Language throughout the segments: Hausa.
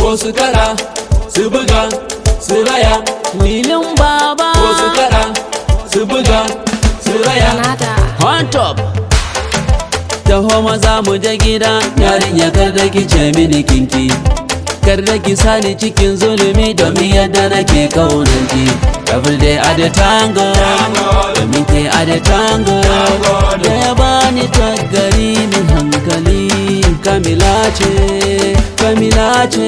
ko su kada su buga su raya. Lilin baba Ko su kada su buga su raya. on top. Taho maza mu je gida, yarinya kar da ki ce mini kinki, kar da ki sani cikin zulumi domin yadda nake kaunanki. Every day at the tango, domin ke at the tango, da ya bani tagari min hankali. Kamila ce, Kamila ce.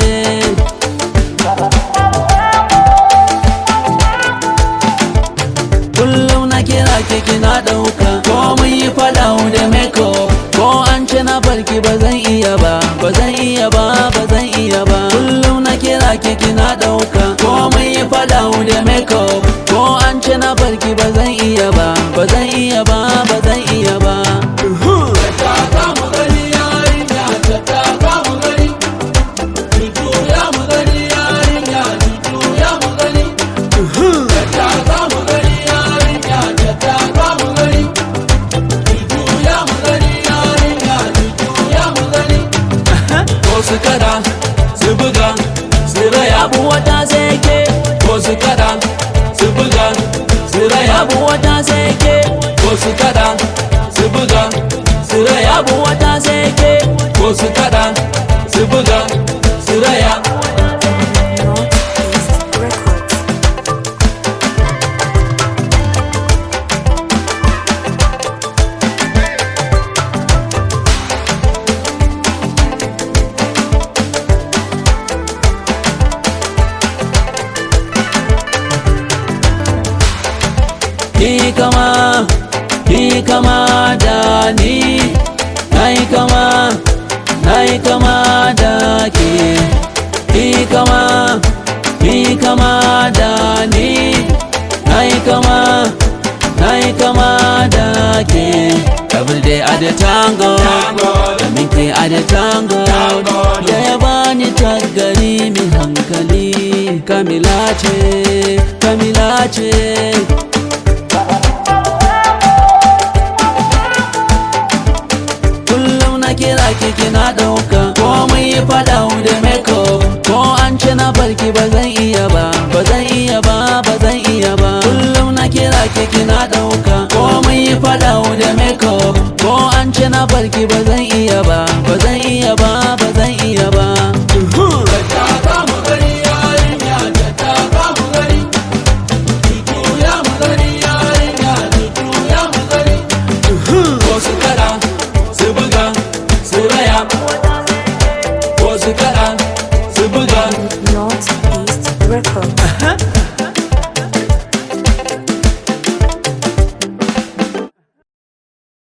Kullum na kira ke kina ɗauka, ko mun yi faɗa da makeup, ko an ce na barki ba zan iya ba, ba zan iya ba, ba zan iya ba. Kullum na kira ke kina ɗauka, ko mun yi faɗa da makeup, ko an ce na barki ba zan iya ba, ba zan iya ba, ba zan iya ba. Ko su kada su buga su raya. Abu wata sai ke, Ko su kada su buga su raya. abu wata sai ke, Ko su kada su buga su raya. abu wata sai ke. Ko su kada su buga su raya. Northeast Records. Ki kama da ni, nai kama da ke. Ki kama da ni, nai kama da ke. Every day at the tango, domin ke at the tango, da ya bani tagari min hankali. Kamila ce, Kamila ce. Kira ki kina ɗauka, ko mun yi faɗa da makeup, ko an ce na barki ba zan iya ba, ba zan iya ba, ba zan iya ba. Kullum na kira ki kina ɗauka, ko mun yi faɗa da makeup, ko an ce na barki ba zan iya ba, ba zan iya ba, ba zan iya ba. Ko su kada su buga su raya. Ko su kada su buga. Northeast Records.